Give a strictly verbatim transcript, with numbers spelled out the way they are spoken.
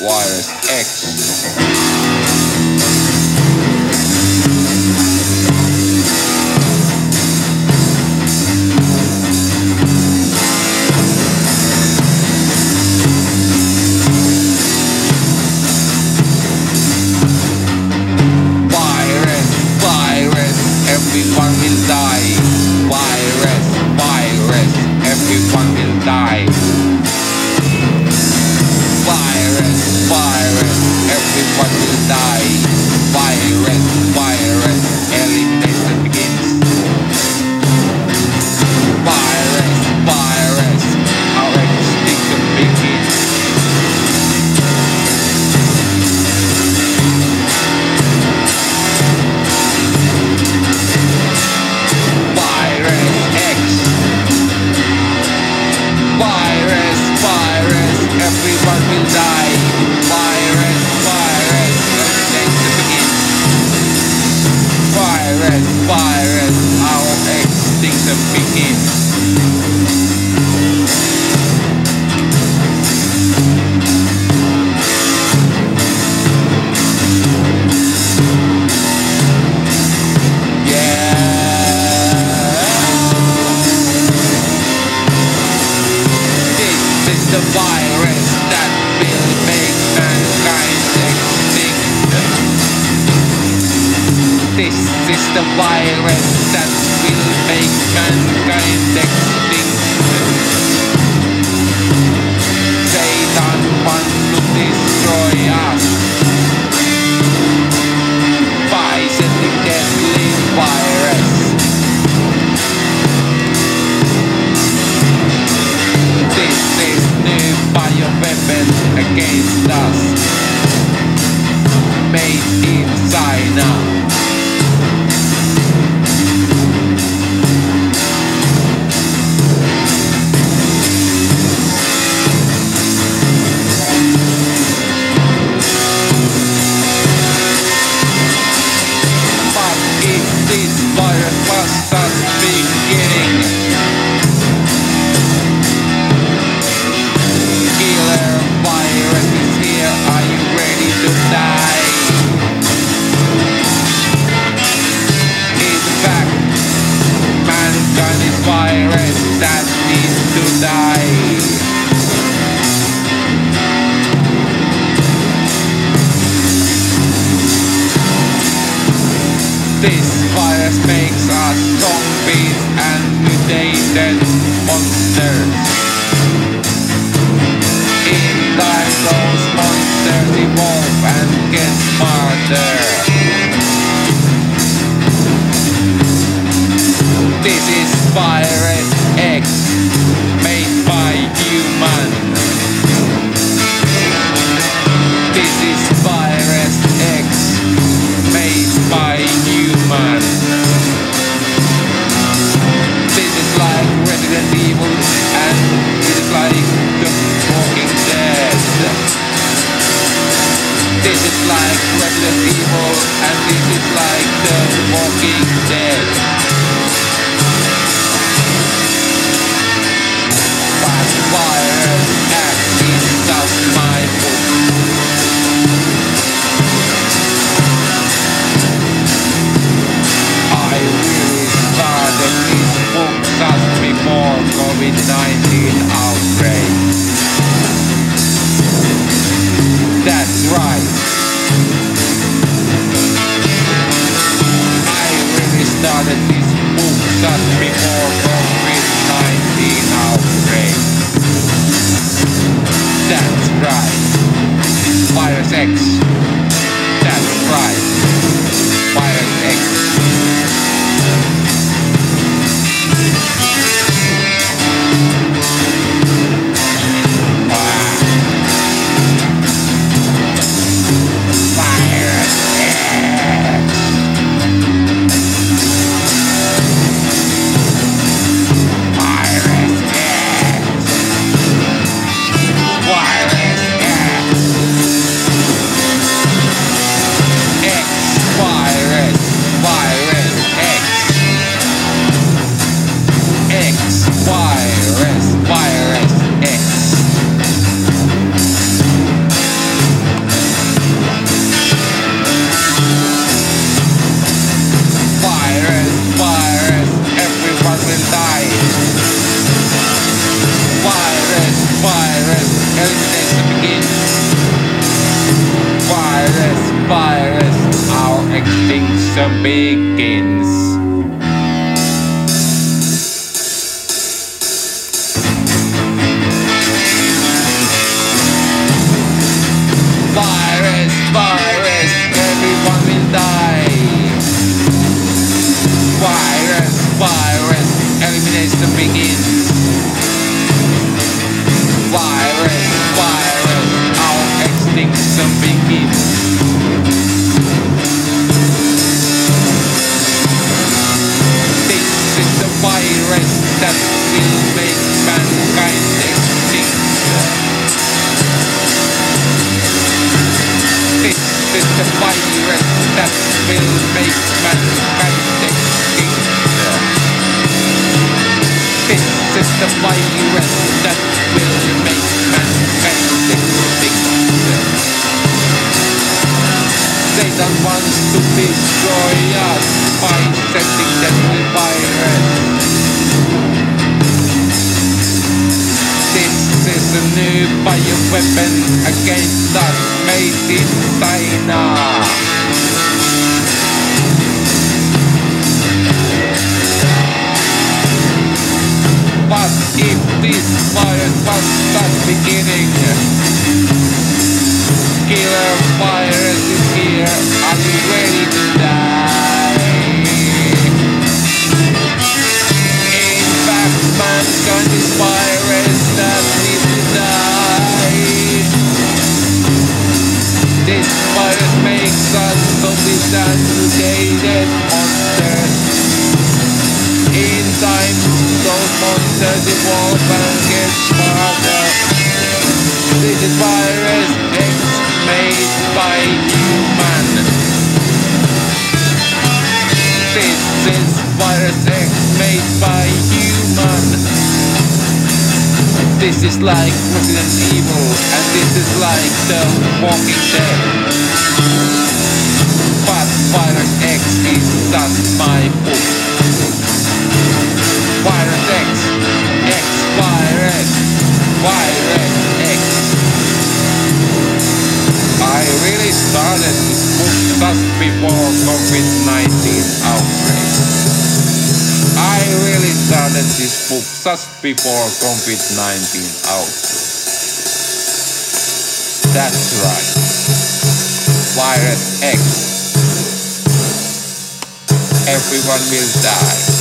Virus X. Everyone will die. Virus, virus, everyone will die. Virus, virus, everyone will die. Virus, virus, elimination begins. Virus, virus, our extinction begins. Everyone will die. Virus, virus, elimination begins. Virus, virus, our extinction begins. The virus that will make mankind extinct. This is the virus that will make mankind extinct. Satan wants to destroy us by sending deadly virus. This is new bioweapon against us, made in China. But if this virus was just beginning, virus is here, are you ready to die? In fact, mankind is virus that needs to die. This virus makes us zombies and mutated monsters. Inside those monsters evolve and get smarter. This is Virus X, made by human. This is Virus X, made by human. This is like Resident Evil, and it is like The Walking Dead. This is like Resident Evil, and this is like The Walking Dead. But Virus X is just my book. I really started this book just before COVID nineteen outbreak. That's right. I really started this book just before COVID nineteen outbreak. That's right. Virus X. That's right. Virus X. Virus X. season begins. This is the virus that will make mankind extinct. This is the virus that will make mankind extinct. This is the virus that will make mankind extinct. Satan wants to destroy us by sending deadly virus. This is a new bioweapon against us, made in China. But if this virus was just beginning, killer virus is here. Are you ready to die? In fact, mankind is virus that needs to die. This virus makes us zombies and mutated monsters. In time, those monsters evolve and get smarter. This is virus X made by human. This is virus X made by human. This is like Resident Evil, and this is like The Walking Dead. But virus X is just my book. Virus X, X virus, virus X. I really started this book just before COVID nineteen outbreak. I really started this book just before COVID nineteen outbreak. That's right. Virus X. Everyone will die.